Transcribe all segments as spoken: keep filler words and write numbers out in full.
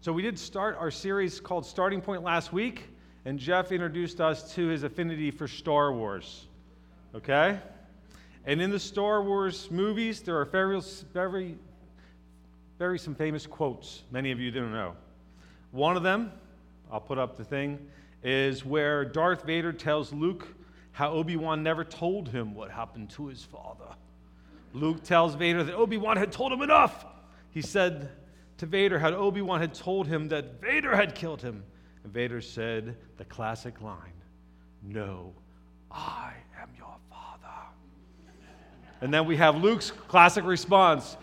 So we did start our series called Starting Point last week, and Jeff introduced us to his affinity for Star Wars, okay? And in the Star Wars movies, there are very, very, very some famous quotes many of you didn't know. One of them, I'll put up the thing, is where Darth Vader tells Luke how Obi-Wan never told him what happened to his father. Luke tells Vader that Obi-Wan had told him enough. He said to Vader how Obi-Wan had told him that Vader had killed him. And Vader said the classic line, "No, I am your father." And then we have Luke's classic response,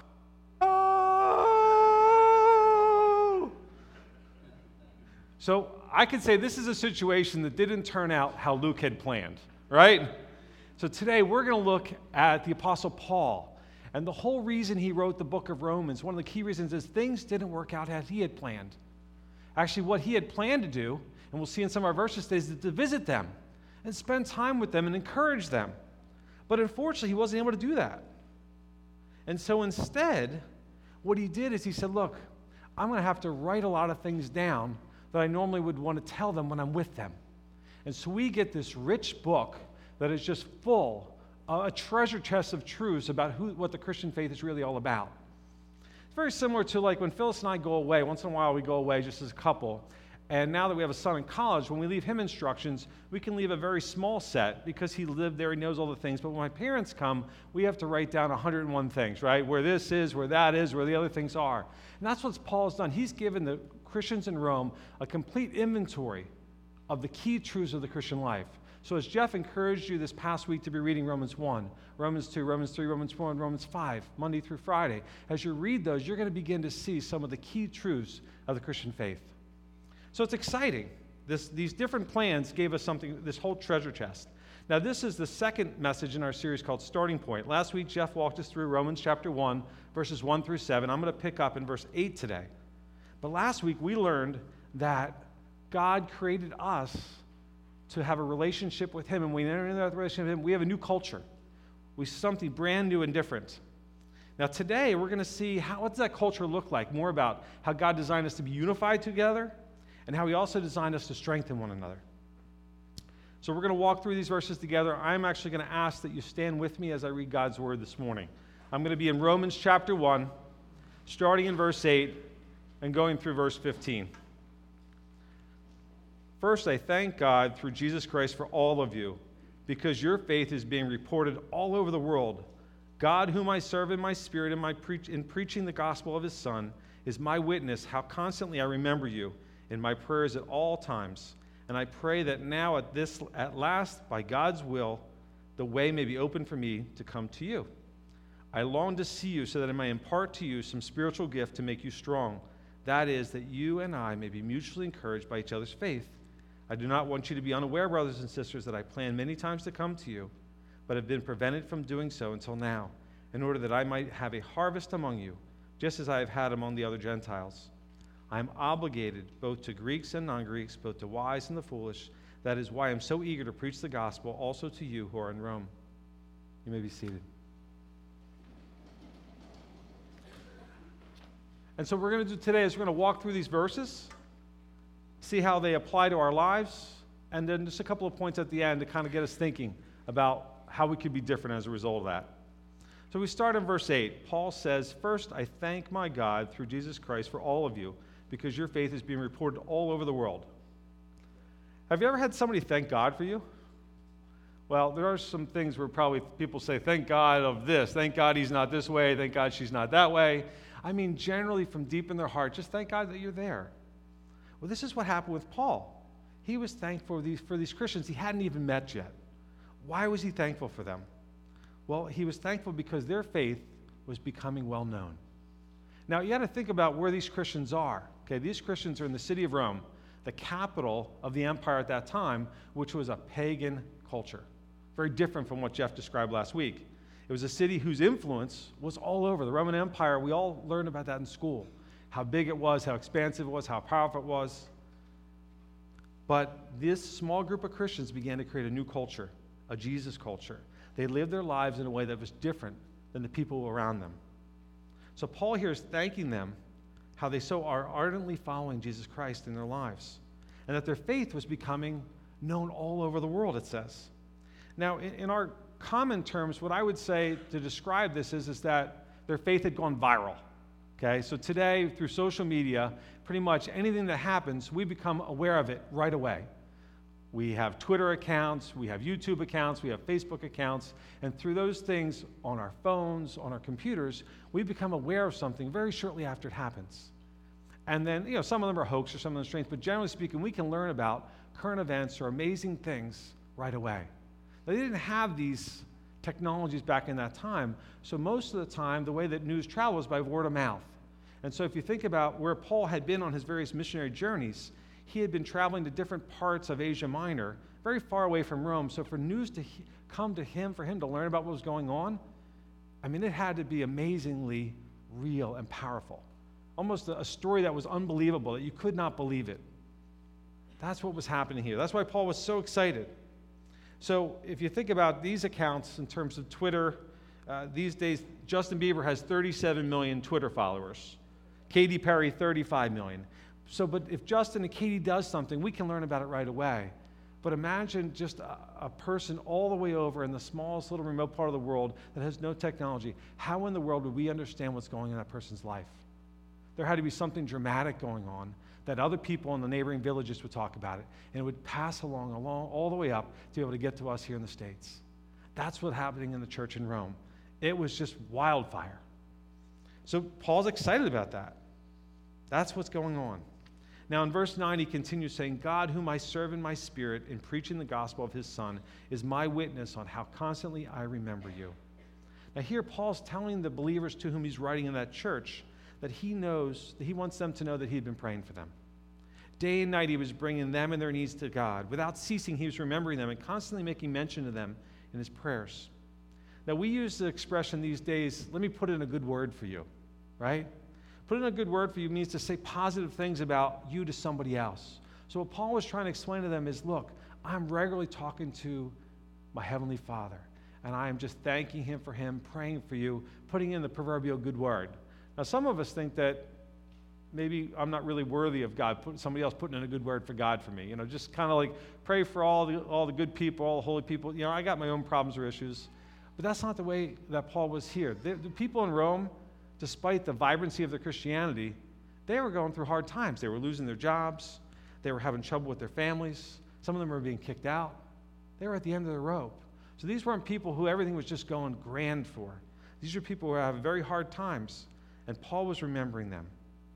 "Oh!" So I could say this is a situation that didn't turn out how Luke had planned, right? So today we're going to look at the Apostle Paul. And the whole reason he wrote the book of Romans, one of the key reasons is things didn't work out as he had planned. Actually, what he had planned to do, and we'll see in some of our verses today, is to visit them and spend time with them and encourage them. But unfortunately, he wasn't able to do that. And so instead, what he did is he said, look, I'm going to have to write a lot of things down that I normally would want to tell them when I'm with them. And so we get this rich book that is just full a treasure chest of truths about who, what the Christian faith is really all about. It's very similar to like when Phyllis and I go away. Once in a while we go away just as a couple. And now that we have a son in college, when we leave him instructions, we can leave a very small set because he lived there, he knows all the things. But when my parents come, we have to write down one hundred one things, right? Where this is, where that is, where the other things are. And that's what Paul's done. He's given the Christians in Rome a complete inventory of the key truths of the Christian life. So as Jeff encouraged you this past week to be reading Romans one, Romans two, Romans three, Romans four, and Romans five, Monday through Friday, as you read those, you're going to begin to see some of the key truths of the Christian faith. So it's exciting. This, these different plans gave us something, this whole treasure chest. Now this is the second message in our series called Starting Point. Last week, Jeff walked us through Romans chapter one, verses one through seven. I'm going to pick up in verse eight today. But last week, we learned that God created us to have a relationship with him, and when we enter into that relationship with him, we have a new culture. We something brand new and different. Now today, we're going to see how what does that culture look like, more about how God designed us to be unified together, and how he also designed us to strengthen one another. So we're going to walk through these verses together. I'm actually going to ask that you stand with me as I read God's word this morning. I'm going to be in Romans chapter one, starting in verse eight, and going through verse fifteen. First, I thank God through Jesus Christ for all of you, because your faith is being reported all over the world. God, whom I serve in my spirit in, my preach, in preaching the gospel of his Son, is my witness how constantly I remember you in my prayers at all times. And I pray that now at this, at last, by God's will, the way may be open for me to come to you. I long to see you so that I may impart to you some spiritual gift to make you strong. That is, that you and I may be mutually encouraged by each other's faith. I do not want you to be unaware, brothers and sisters, that I planned many times to come to you, but have been prevented from doing so until now, in order that I might have a harvest among you, just as I have had among the other Gentiles. I am obligated both to Greeks and non-Greeks, both the wise and the foolish. That is why I am so eager to preach the gospel also to you who are in Rome. You may be seated. And so what we're going to do today is we're going to walk through these verses, see how they apply to our lives, and then just a couple of points at the end to kind of get us thinking about how we could be different as a result of that. So we start in verse eight. Paul says, "First, I thank my God through Jesus Christ for all of you, because your faith is being reported all over the world." Have you ever had somebody thank God for you? Well, there are some things where probably people say, thank God of this, thank God he's not this way, thank God she's not that way. I mean, generally from deep in their heart, just thank God that you're there. Well, this is what happened with Paul. He was thankful for these, for these Christians he hadn't even met yet. Why was he thankful for them? Well, he was thankful because their faith was becoming well known. Now, you got to think about where these Christians are. Okay, these Christians are in the city of Rome, the capital of the empire at that time, which was a pagan culture. Very different from what Jeff described last week. It was a city whose influence was all over. The Roman Empire, we all learned about that in school. How big it was, how expansive it was, how powerful it was. But this small group of Christians began to create a new culture, a Jesus culture. They lived their lives in a way that was different than the people around them. So Paul here is thanking them how they so are ardently following Jesus Christ in their lives, and that their faith was becoming known all over the world, it says. Now, in, in our common terms, what I would say to describe this is, is that their faith had gone viral. Okay, so today, through social media, pretty much anything that happens, we become aware of it right away. We have Twitter accounts, we have YouTube accounts, we have Facebook accounts, and through those things on our phones, on our computers, we become aware of something very shortly after it happens. And then, you know, some of them are hoax or some of them are strange, but generally speaking, we can learn about current events or amazing things right away. Now, they didn't have these technologies back in that time, so most of the time, the way that news travels by word of mouth. And so if you think about where Paul had been on his various missionary journeys, he had been traveling to different parts of Asia Minor, very far away from Rome. So for news to he- come to him, for him to learn about what was going on, I mean, it had to be amazingly real and powerful. Almost a, a story that was unbelievable, that you could not believe it. That's what was happening here. That's why Paul was so excited. So if you think about these accounts in terms of Twitter, uh, these days, Justin Bieber has thirty-seven million Twitter followers. Katy Perry, thirty-five million. So, but if Justin and Katie does something, we can learn about it right away. But imagine just a, a person all the way over in the smallest little remote part of the world that has no technology. How in the world would we understand what's going on in that person's life? There had to be something dramatic going on that other people in the neighboring villages would talk about it, and it would pass along, along all the way up to be able to get to us here in the States. That's what's happening in the church in Rome. It was just wildfire. So Paul's excited about that. That's what's going on. Now in verse nine, he continues saying, God, whom I serve in my spirit in preaching the gospel of his Son, is my witness on how constantly I remember you. Now here Paul's telling the believers to whom he's writing in that church that he knows, that he wants them to know that he'd been praying for them. Day and night he was bringing them and their needs to God. Without ceasing, he was remembering them and constantly making mention of them in his prayers. Now we use the expression these days, let me put in a good word for you, right? Put in a good word for you means to say positive things about you to somebody else. So what Paul was trying to explain to them is, look, I'm regularly talking to my Heavenly Father, and I am just thanking him for him, praying for you, putting in the proverbial good word. Now some of us think that maybe I'm not really worthy of God, put, somebody else putting in a good word for God for me. You know, just kind of like pray for all the, all the good people, all the holy people. You know, I got my own problems or issues. But that's not the way that Paul was here. The, the people in Rome, despite the vibrancy of their Christianity, they were going through hard times. They were losing their jobs. They were having trouble with their families. Some of them were being kicked out. They were at the end of the rope. So these weren't people who everything was just going grand for. These are people who were having very hard times, and Paul was remembering them.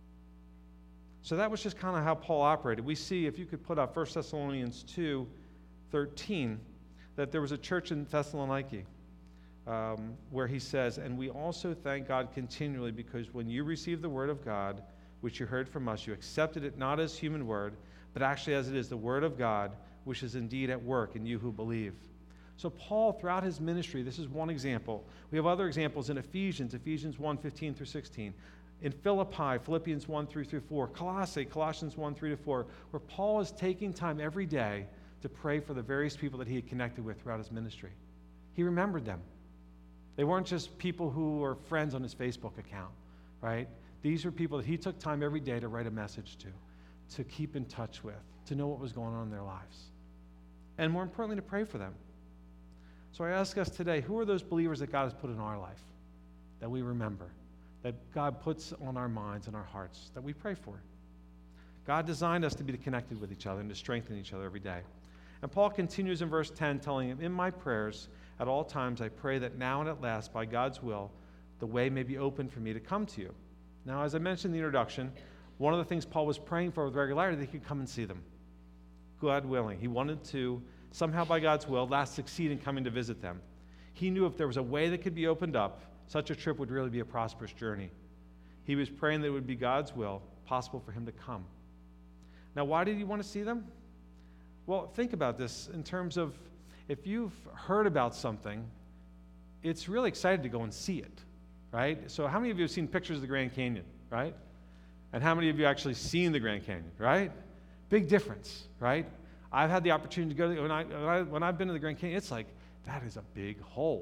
So that was just kind of how Paul operated. We see, if you could put up First Thessalonians two thirteen, that there was a church in Thessaloniki um, where he says, and we also thank God continually because when you received the word of God, which you heard from us, you accepted it not as human word, but actually as it is the word of God, which is indeed at work in you who believe. So Paul, throughout his ministry, this is one example. We have other examples in Ephesians, Ephesians one fifteen through sixteen. In Philippi, Philippians one three through four. Colossae, Colossians one three to four, where Paul is taking time every day to pray for the various people that he had connected with throughout his ministry. He remembered them. They weren't just people who were friends on his Facebook account, right? These were people that he took time every day to write a message to, to keep in touch with, to know what was going on in their lives, and more importantly, to pray for them. So I ask us today, who are those believers that God has put in our life that we remember, that God puts on our minds and our hearts, that we pray for? God designed us to be connected with each other and to strengthen each other every day. And Paul continues in verse ten, telling him, in my prayers at all times I pray that now and at last, by God's will, the way may be open for me to come to you. Now, as I mentioned in the introduction, one of the things Paul was praying for with regularity, that he could come and see them. God willing. He wanted to, somehow by God's will, last succeed in coming to visit them. He knew if there was a way that could be opened up, such a trip would really be a prosperous journey. He was praying that it would be God's will, possible for him to come. Now, why did he want to see them? Well, think about this in terms of if you've heard about something, it's really exciting to go and see it, right? So how many of you have seen pictures of the Grand Canyon, right? And how many of you actually seen the Grand Canyon, right? Big difference, right? I've had the opportunity to go, when, I, when, I, when I've been to the Grand Canyon, it's like, that is a big hole.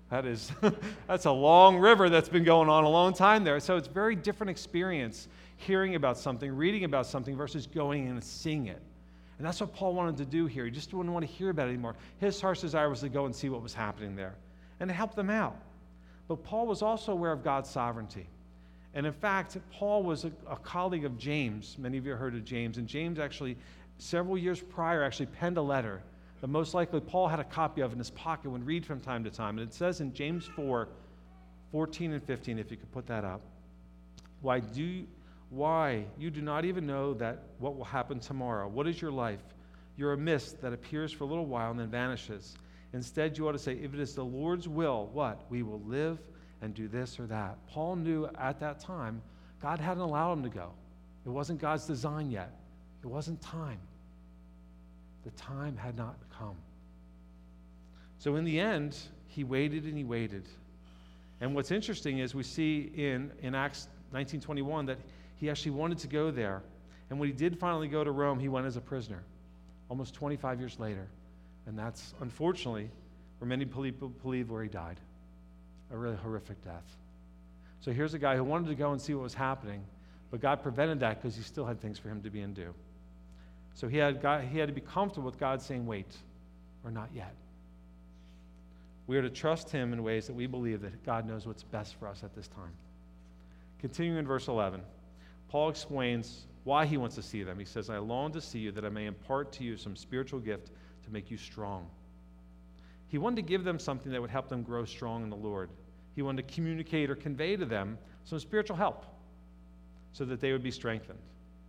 That is, that's a long river that's been going on a long time there. So it's a very different experience hearing about something, reading about something versus going and seeing it. And that's what Paul wanted to do here. He just didn't want to hear about it anymore. His heart's desire was to go and see what was happening there and to help them out. But Paul was also aware of God's sovereignty. And in fact, Paul was a, a colleague of James. Many of you heard of James. And James actually, several years prior, actually penned a letter that most likely Paul had a copy of in his pocket, would read from time to time. And it says in James four, fourteen and fifteen, if you could put that up, why do you, why you do not even know that what will happen tomorrow? What is your life? You're a mist that appears for a little while and then vanishes. Instead, you ought to say, if it is the Lord's will, what? We will live and do this or that. Paul knew at that time God hadn't allowed him to go. It wasn't God's design yet. It wasn't time. The time had not come. So in the end, he waited and he waited. And what's interesting is we see in, in Acts nineteen twenty-one that he actually wanted to go there. And when he did finally go to Rome, he went as a prisoner, almost twenty-five years later. And that's, unfortunately, where many people believe where he died. A really horrific death. So here's a guy who wanted to go and see what was happening, but God prevented that because he still had things for him to be and do. So he had, God, he had to be comfortable with God saying, wait, or not yet. We are to trust him in ways that we believe that God knows what's best for us at this time. Continuing in verse eleven, Paul explains why he wants to see them. He says, I long to see you that I may impart to you some spiritual gift to make you strong. He wanted to give them something that would help them grow strong in the Lord. He wanted to communicate or convey to them some spiritual help so that they would be strengthened.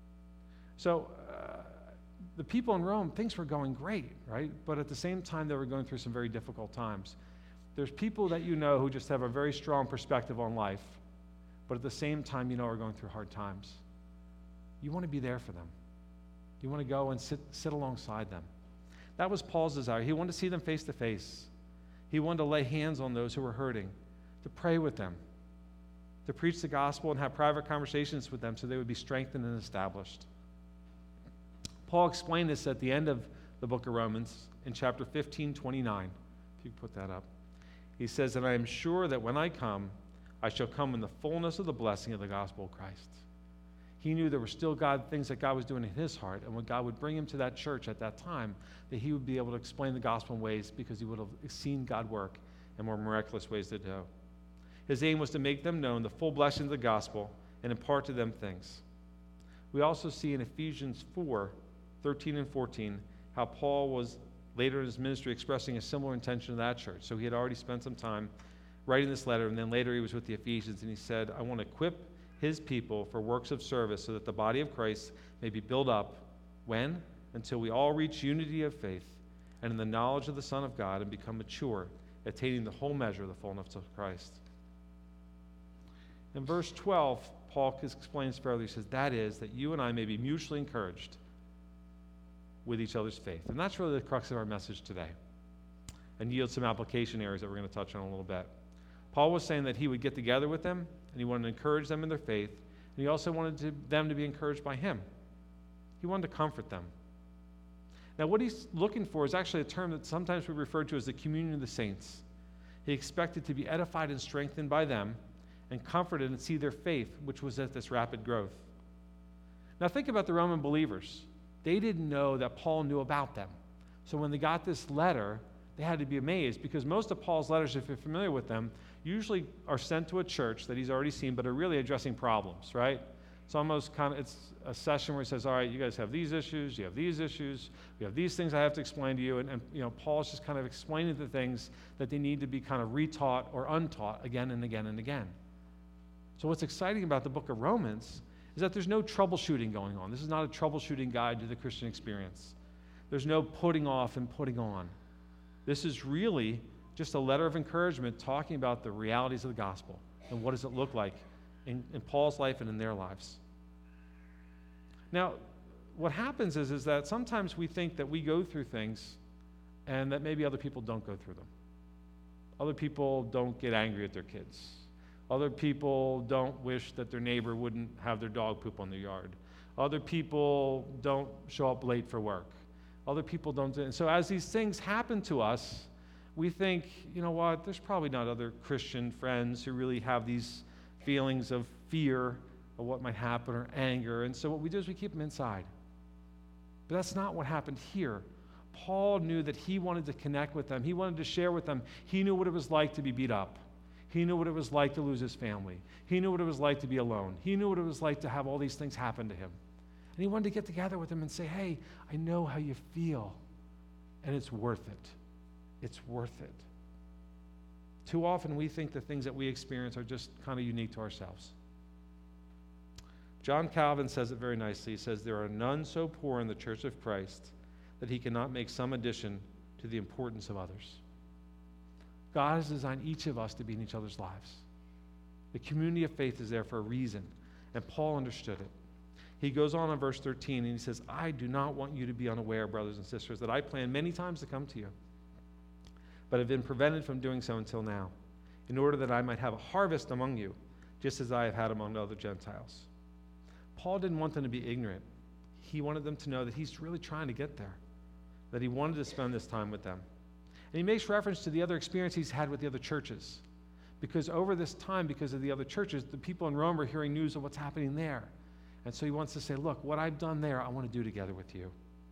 So uh, the people in Rome, things were going great, right? But at the same time, they were going through some very difficult times. There's people that you know who just have a very strong perspective on life, but at the same time, you know, are going through hard times. You want to be there for them. You want to go and sit, sit alongside them. That was Paul's desire. He wanted to see them face to face. He wanted to lay hands on those who were hurting, to pray with them, to preach the gospel and have private conversations with them so they would be strengthened and established. Paul explained this at the end of the book of Romans in chapter fifteen, twenty-nine. If you could put that up. He says, and I am sure that when I come, I shall come in the fullness of the blessing of the gospel of Christ. He knew there were still God things that God was doing in his heart, and when God would bring him to that church at that time, that he would be able to explain the gospel in ways because he would have seen God work in more miraculous ways to do. His aim was to make them known the full blessing of the gospel and impart to them things. We also see in Ephesians four, thirteen and fourteen, how Paul was later in his ministry expressing a similar intention to that church. So he had already spent some time writing this letter, and then later he was with the Ephesians, and he said, I want to equip his people for works of service so that the body of Christ may be built up. When? Until we all reach unity of faith and in the knowledge of the Son of God and become mature, attaining the whole measure of the fullness of Christ. In verse twelve, Paul explains further. He says, that is, that you and I may be mutually encouraged with each other's faith. And that's really the crux of our message today, and yield some application areas that we're going to touch on a little bit. Paul was saying that he would get together with them, and he wanted to encourage them in their faith, and he also wanted to, them to be encouraged by him. He wanted to comfort them. Now, what he's looking for is actually a term that sometimes we refer to as the communion of the saints. He expected to be edified and strengthened by them and comforted and see their faith, which was at this rapid growth. Now, think about the Roman believers. They didn't know that Paul knew about them. So when they got this letter, they had to be amazed, because most of Paul's letters, if you're familiar with them, usually are sent to a church that he's already seen, but are really addressing problems, right? It's almost kind of, it's a session where he says, all right, you guys have these issues, you have these issues, you have these things I have to explain to you, and, and you know, Paul's just kind of explaining the things that they need to be kind of retaught or untaught again and again and again. So what's exciting about the book of Romans is that there's no troubleshooting going on. This is not a troubleshooting guide to the Christian experience. There's no putting off and putting on. This is really just a letter of encouragement talking about the realities of the gospel and what does it look like in, in Paul's life and in their lives. Now, what happens is, is that sometimes we think that we go through things and that maybe other people don't go through them. Other people don't get angry at their kids. Other people don't wish that their neighbor wouldn't have their dog poop on their yard. Other people don't show up late for work. Other people don't do it. And so as these things happen to us, we think, you know what, there's probably not other Christian friends who really have these feelings of fear of what might happen or anger. And so what we do is we keep them inside. But that's not what happened here. Paul knew that he wanted to connect with them. He wanted to share with them. He knew what it was like to be beat up. He knew what it was like to lose his family. He knew what it was like to be alone. He knew what it was like to have all these things happen to him. And he wanted to get together with them and say, hey, I know how you feel, and it's worth it. It's worth it. Too often we think the things that we experience are just kind of unique to ourselves. John Calvin says it very nicely. He says, there are none so poor in the church of Christ that he cannot make some addition to the importance of others. God has designed each of us to be in each other's lives. The community of faith is there for a reason, and Paul understood it. He goes on in verse thirteen, and he says, I do not want you to be unaware, brothers and sisters, that I planned many times to come to you, but have been prevented from doing so until now, in order that I might have a harvest among you, just as I have had among other Gentiles. Paul didn't want them to be ignorant. He wanted them to know that he's really trying to get there, that he wanted to spend this time with them. And he makes reference to the other experience he's had with the other churches. Because over this time, because of the other churches, the people in Rome are hearing news of what's happening there. And so he wants to say, look, what I've done there, I want to do together with you.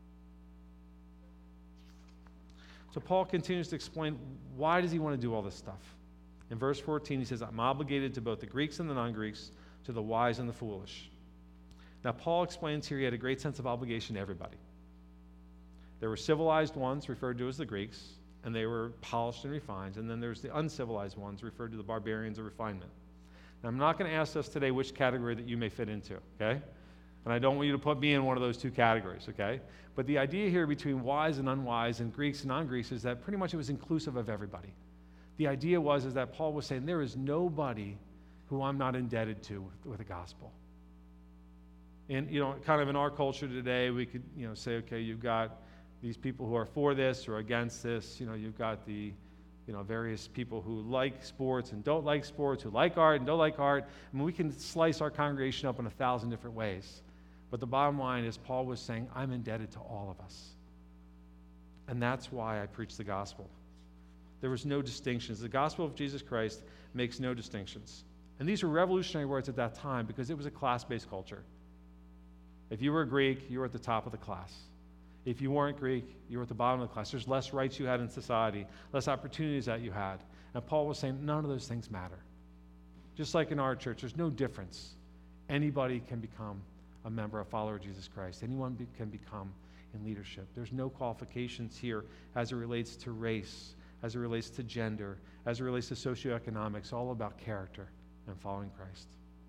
So Paul continues to explain, why does he want to do all this stuff? In verse fourteen, he says, I'm obligated to both the Greeks and the non-Greeks, to the wise and the foolish. Now, Paul explains here he had a great sense of obligation to everybody. There were civilized ones, referred to as the Greeks, and they were polished and refined. And then there's the uncivilized ones, referred to the barbarians of refinement. Now, I'm not going to ask us today which category that you may fit into, okay? And I don't want you to put me in one of those two categories, okay? But the idea here between wise and unwise and Greeks and non-Greeks is that pretty much it was inclusive of everybody. The idea was is that Paul was saying there is nobody who I'm not indebted to with, with the gospel. And, you know, kind of in our culture today, we could, you know, say, okay, you've got these people who are for this or against this. You know, you've got the, you know, various people who like sports and don't like sports, who like art and don't like art. I mean, we can slice our congregation up in a thousand different ways. But the bottom line is Paul was saying, I'm indebted to all of us. And that's why I preach the gospel. There was no distinctions. The gospel of Jesus Christ makes no distinctions. And these were revolutionary words at that time because it was a class-based culture. If you were Greek, you were at the top of the class. If you weren't Greek, you were at the bottom of the class. There's less rights you had in society, less opportunities that you had. And Paul was saying none of those things matter. Just like in our church, there's no difference. Anybody can become a member, a follower of Jesus Christ. Anyone be, can become in leadership. There's no qualifications here as it relates to race, as it relates to gender, as it relates to socioeconomics. It's all about character and following Christ.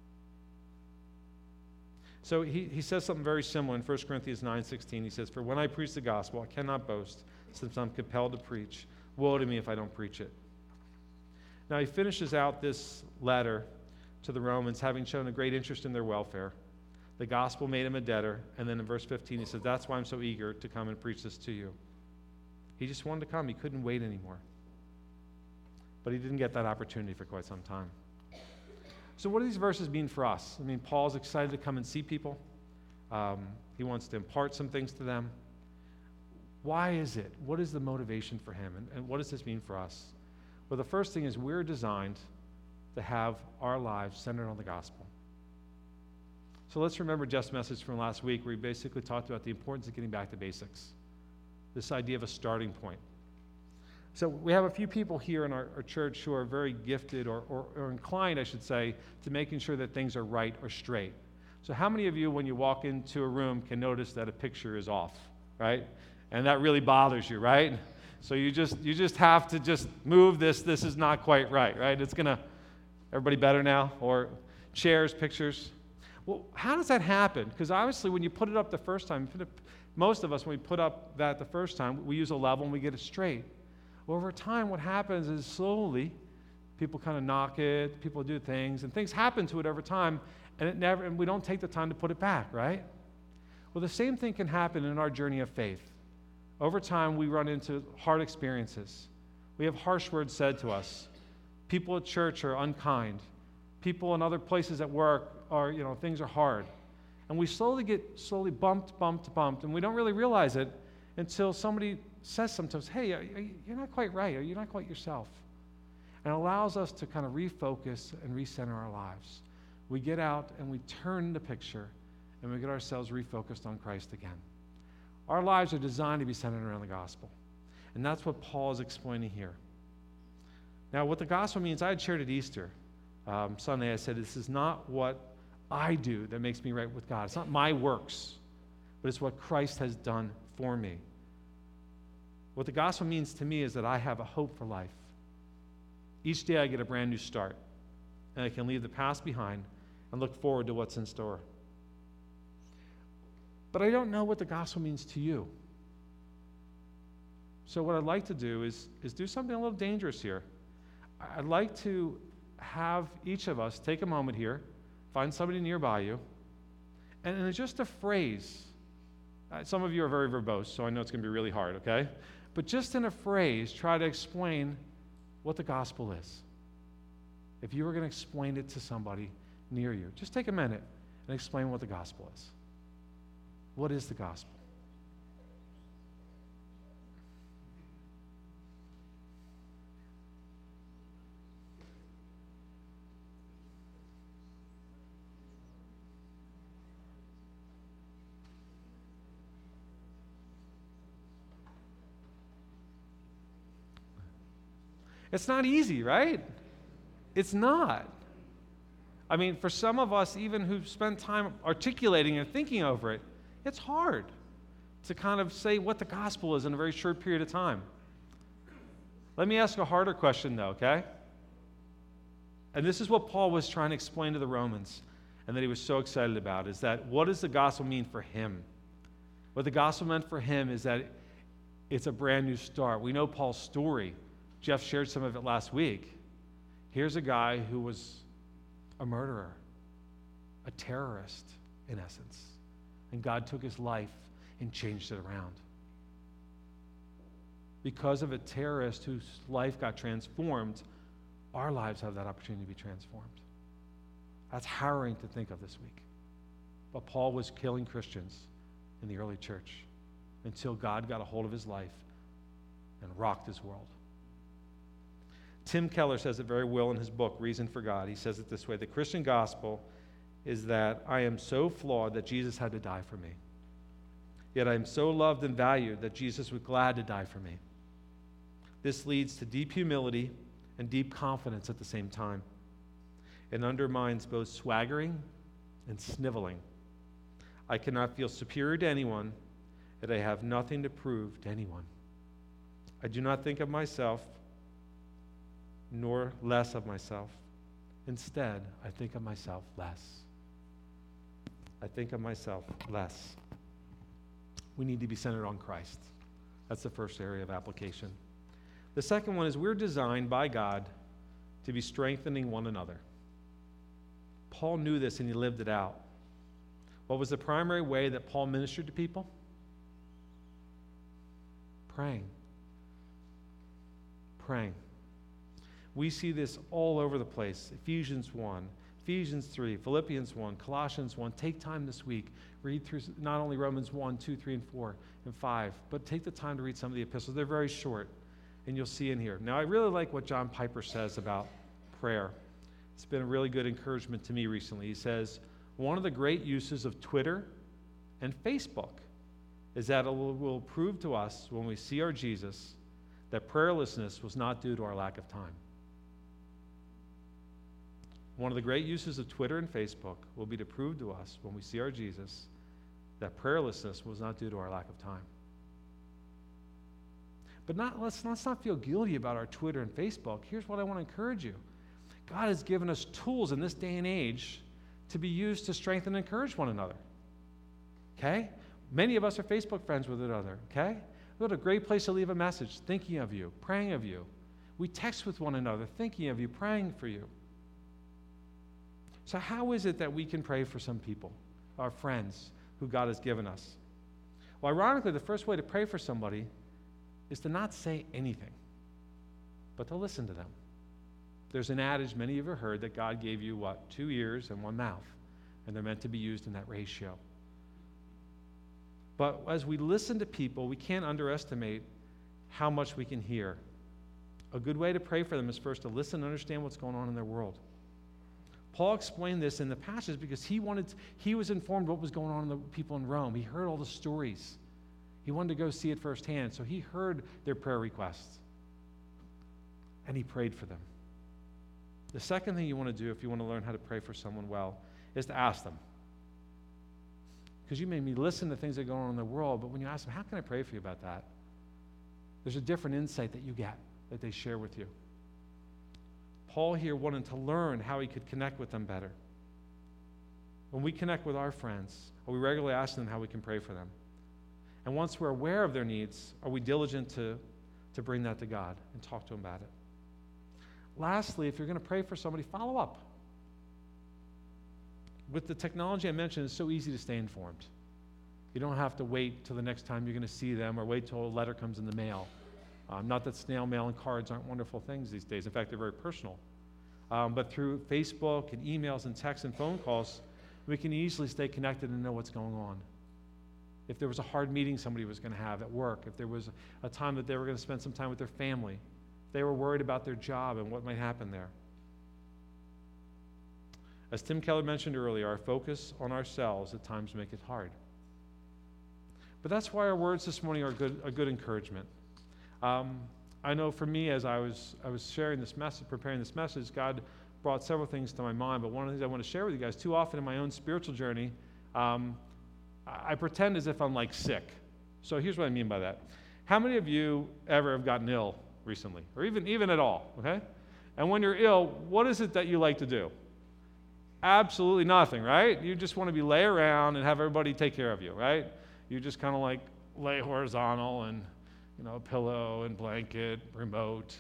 So he, he says something very similar in First Corinthians nine sixteen. He says, for when I preach the gospel, I cannot boast, since I'm compelled to preach. Woe to me if I don't preach it. Now he finishes out this letter to the Romans, having shown a great interest in their welfare. The gospel made him a debtor. And then in verse fifteen, he says, that's why I'm so eager to come and preach this to you. He just wanted to come. He couldn't wait anymore. But he didn't get that opportunity for quite some time. So what do these verses mean for us? I mean, Paul's excited to come and see people. Um, he wants to impart some things to them. Why is it? What is the motivation for him? And, and what does this mean for us? Well, the first thing is we're designed to have our lives centered on the gospel. So let's remember Jeff's message from last week where he basically talked about the importance of getting back to basics. This idea of a starting point. So we have a few people here in our, our church who are very gifted or, or, or inclined, I should say, to making sure that things are right or straight. So how many of you, when you walk into a room, can notice that a picture is off, right? And that really bothers you, right? So you just you just have to just move this. This is not quite right, right? It's going to, everybody better now? Or chairs, pictures. Well, how does that happen? Because obviously when you put it up the first time, most of us, when we put up that the first time, we use a level and we get it straight. Well, over time, what happens is slowly, people kind of knock it, people do things, and things happen to it over time, and it never, and we don't take the time to put it back, right? Well, the same thing can happen in our journey of faith. Over time, we run into hard experiences. We have harsh words said to us. People at church are unkind. People in other places at work are, you know, things are hard. And we slowly get slowly bumped, bumped, bumped, and we don't really realize it. until somebody says sometimes, hey, you're not quite right, or you're not quite yourself. And it allows us to kind of refocus and recenter our lives. We get out and we turn the picture and we get ourselves refocused on Christ again. Our lives are designed to be centered around the gospel. And that's what Paul is explaining here. Now, what the gospel means, I had shared at Easter um, Sunday, I said, this is not what I do that makes me right with God. It's not my works, but it's what Christ has done for me. What the gospel means to me is that I have a hope for life. Each day I get a brand new start, and I can leave the past behind and look forward to what's in store. But I don't know what the gospel means to you. So what I'd like to do is, is do something a little dangerous here. I'd like to have each of us take a moment here, find somebody nearby you, and in just a phrase, uh, some of you are very verbose, so I know it's going to be really hard, okay? But just in a phrase, try to explain what the gospel is. If you were going to explain it to somebody near you, just take a minute and explain what the gospel is. What is the gospel? It's not easy, right? It's not. I mean, for some of us, even who've spent time articulating and thinking over it, it's hard to kind of say what the gospel is in a very short period of time. Let me ask a harder question, though, okay? And this is what Paul was trying to explain to the Romans, and that he was so excited about, is that what does the gospel mean for him? What the gospel meant for him is that it's a brand new start. We know Paul's story. Jeff shared some of it last week. Here's a guy who was a murderer, a terrorist, in essence. And God took his life and changed it around. Because of a terrorist whose life got transformed, our lives have that opportunity to be transformed. That's harrowing to think of this week. But Paul was killing Christians in the early church until God got a hold of his life and rocked his world. Tim Keller says it very well in his book, Reason for God. He says it this way: the Christian gospel is that I am so flawed that Jesus had to die for me. Yet I am so loved and valued that Jesus was glad to die for me. This leads to deep humility and deep confidence at the same time. It undermines both swaggering and sniveling. I cannot feel superior to anyone, and I have nothing to prove to anyone. I do not think of myself nor less of myself. Instead, I think of myself less. I think of myself less. We need to be centered on Christ. That's the first area of application. The second one is we're designed by God to be strengthening one another. Paul knew this and he lived it out. What was the primary way that Paul ministered to people? Praying. Praying. We see this all over the place. Ephesians one, Ephesians three, Philippians one, Colossians one. Take time this week. Read through not only Romans one, two, three, and four, and five, but take the time to read some of the epistles. They're very short, and you'll see in here. Now, I really like what John Piper says about prayer. It's been a really good encouragement to me recently. He says, one of the great uses of Twitter and Facebook is that it will, will prove to us when we see our Jesus that prayerlessness was not due to our lack of time. One of the great uses of Twitter and Facebook will be to prove to us when we see our Jesus that prayerlessness was not due to our lack of time. But not, let's, let's not feel guilty about our Twitter and Facebook. Here's what I want to encourage you. God has given us tools in this day and age to be used to strengthen and encourage one another. Okay? Many of us are Facebook friends with another. Okay? What a great place to leave a message, thinking of you, praying of you. We text with one another, thinking of you, praying for you. So how is it that we can pray for some people, our friends, who God has given us? Well, ironically, the first way to pray for somebody is to not say anything, but to listen to them. There's an adage many of you have heard that God gave you, what, two ears and one mouth, and they're meant to be used in that ratio. But as we listen to people, we can't underestimate how much we can hear. A good way to pray for them is first to listen and understand what's going on in their world. Paul explained this in the passage because he wanted, to, he was informed what was going on in the people in Rome. He heard all the stories. He wanted to go see it firsthand, so he heard their prayer requests. And he prayed for them. The second thing you want to do if you want to learn how to pray for someone well is to ask them. Because you may be listening to things that go on in the world, but when you ask them, how can I pray for you about that? There's a different insight that you get that they share with you. Paul here wanted to learn how he could connect with them better. When we connect with our friends, are we regularly asking them how we can pray for them? And once we're aware of their needs, are we diligent to, to bring that to God and talk to them about it? Lastly, if you're going to pray for somebody, follow up. With the technology I mentioned, it's so easy to stay informed. You don't have to wait till the next time you're going to see them or wait till a letter comes in the mail. Um, not that snail mail and cards aren't wonderful things these days. In fact, they're very personal. Um, but through Facebook and emails and texts and phone calls, we can easily stay connected and know what's going on. If there was a hard meeting somebody was going to have at work, if there was a time that they were going to spend some time with their family, if they were worried about their job and what might happen there. As Tim Keller mentioned earlier, our focus on ourselves at times make it hard. But that's why our words this morning are good, a good encouragement. Um, I know for me, as I was I was sharing this message, preparing this message, God brought several things to my mind. But one of the things I want to share with you guys, too often in my own spiritual journey, um, I pretend as if I'm like sick. So here's what I mean by that. How many of you ever have gotten ill recently, or even even at all? Okay, and when you're ill, what is it that you like to do? Absolutely nothing, right? You just want to be lay around and have everybody take care of you, right? You just kind of like lay horizontal and, you know, pillow and blanket, remote,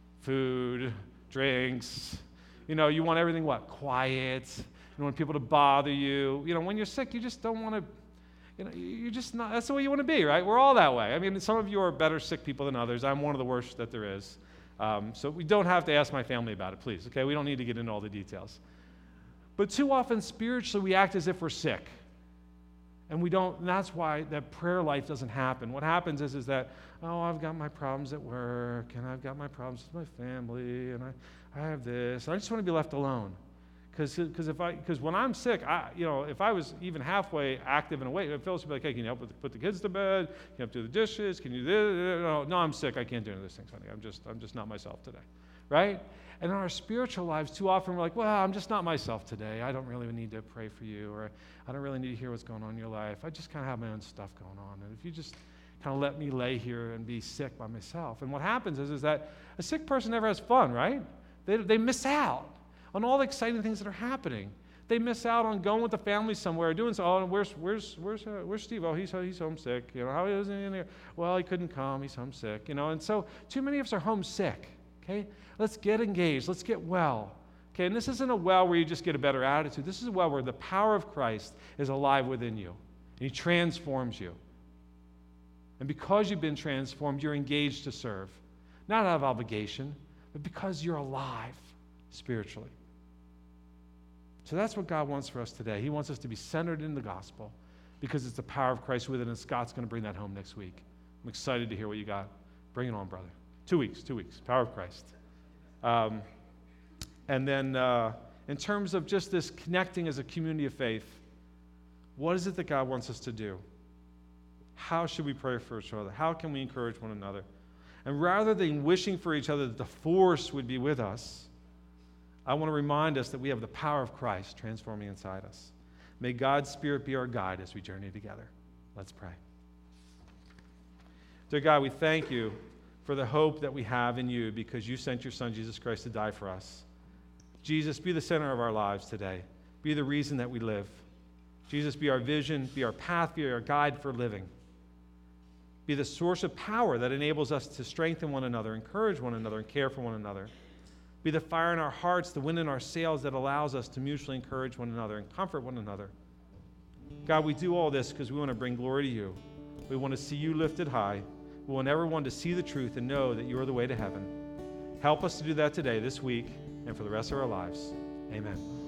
food, drinks. You know, you want everything, what? Quiet. You don't want people to bother you. You know, when you're sick, you just don't want to, you know, you're just not, that's the way you want to be, right? We're all that way. I mean, some of you are better sick people than others. I'm one of the worst that there is. Um, so we don't have to ask my family about it, please, okay? We don't need to get into all the details. But too often, spiritually, we act as if we're sick. And we don't, and that's why that prayer life doesn't happen. What happens is, is that, oh, I've got my problems at work, and I've got my problems with my family, and I, I have this. I just want to be left alone. Because if I, because when I'm sick, I, you know, if I was even halfway active and awake, Phyllis would be like, hey, can you help with, put the kids to bed? Can you help do the dishes? Can you do this? No, no, I'm sick. I can't do any of those things, honey. I'm just, I'm just not myself today, right? And in our spiritual lives, too often we're like, well, I'm just not myself today. I don't really need to pray for you, or I don't really need to hear what's going on in your life. I just kind of have my own stuff going on. And if you just kind of let me lay here and be sick by myself. And what happens is, is that a sick person never has fun, right? They, they miss out on all the exciting things that are happening. They miss out on going with the family somewhere, doing so. Oh, where's where's where's uh, where's Steve? Oh, he's he's homesick. You know, how is he in there? Well, he couldn't come. He's homesick. You know, and so too many of us are homesick. Okay, let's get engaged. Let's get well. Okay, and this isn't a well where you just get a better attitude. This is a well where the power of Christ is alive within you, and He transforms you. And because you've been transformed, you're engaged to serve, not out of obligation, but because you're alive spiritually. So that's what God wants for us today. He wants us to be centered in the gospel because it's the power of Christ within us. Scott's going to bring that home next week. I'm excited to hear what you got. Bring it on, brother. Two weeks, two weeks. Power of Christ. Um, and then uh, in terms of just this connecting as a community of faith, what is it that God wants us to do? How should we pray for each other? How can we encourage one another? And rather than wishing for each other that the force would be with us, I want to remind us that we have the power of Christ transforming inside us. May God's Spirit be our guide as we journey together. Let's pray. Dear God, we thank you for the hope that we have in you because you sent your Son, Jesus Christ, to die for us. Jesus, be the center of our lives today. Be the reason that we live. Jesus, be our vision, be our path, be our guide for living. Be the source of power that enables us to strengthen one another, encourage one another, and care for one another. Be the fire in our hearts, the wind in our sails that allows us to mutually encourage one another and comfort one another. God, we do all this because we want to bring glory to you. We want to see you lifted high. We want everyone to see the truth and know that you are the way to heaven. Help us to do that today, this week, and for the rest of our lives. Amen.